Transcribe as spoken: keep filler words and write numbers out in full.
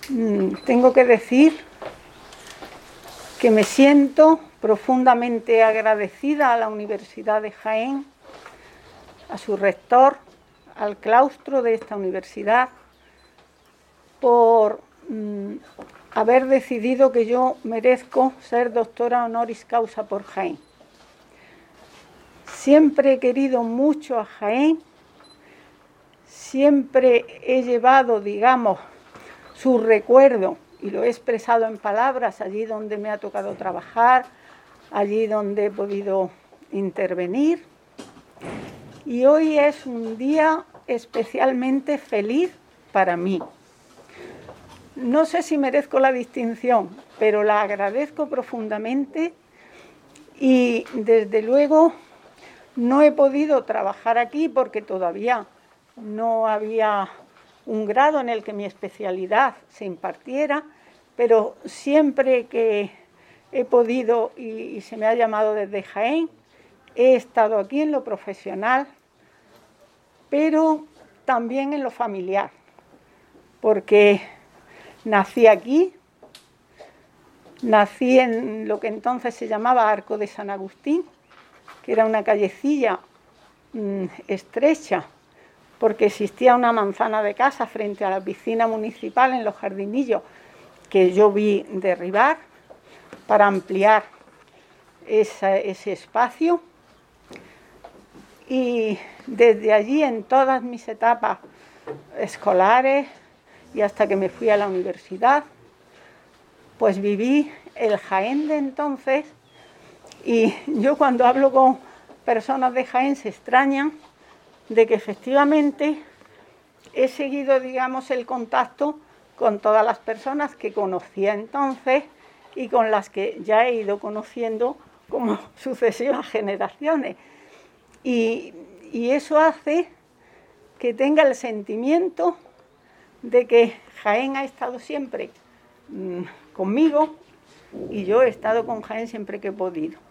Mm, tengo que decir que me siento profundamente agradecida a la Universidad de Jaén, a su rector, al claustro de esta universidad, por mm, haber decidido que yo merezco ser doctora honoris causa por Jaén. Siempre he querido mucho a Jaén, siempre he llevado, digamos, su recuerdo, y lo he expresado en palabras allí donde me ha tocado trabajar, allí donde he podido intervenir. Y hoy es un día especialmente feliz para mí. No sé si merezco la distinción, pero la agradezco profundamente y desde luego no he podido trabajar aquí porque todavía no había un grado en el que mi especialidad se impartiera, pero siempre que he podido y, y se me ha llamado desde Jaén, he estado aquí en lo profesional, pero también en lo familiar, porque nací aquí, nací en lo que entonces se llamaba Arco de San Agustín, que era una callecilla mmm, estrecha, porque existía una manzana de casa frente a la piscina municipal en los jardinillos que yo vi derribar para ampliar esa, ese espacio. Y desde allí, en todas mis etapas escolares y hasta que me fui a la universidad, pues viví el Jaén de entonces. Y yo cuando hablo con personas de Jaén se extrañan de que efectivamente he seguido, digamos, el contacto con todas las personas que conocía entonces y con las que ya he ido conociendo como sucesivas generaciones. Y, y eso hace que tenga el sentimiento de que Jaén ha estado siempre mmm, conmigo y yo he estado con Jaén siempre que he podido.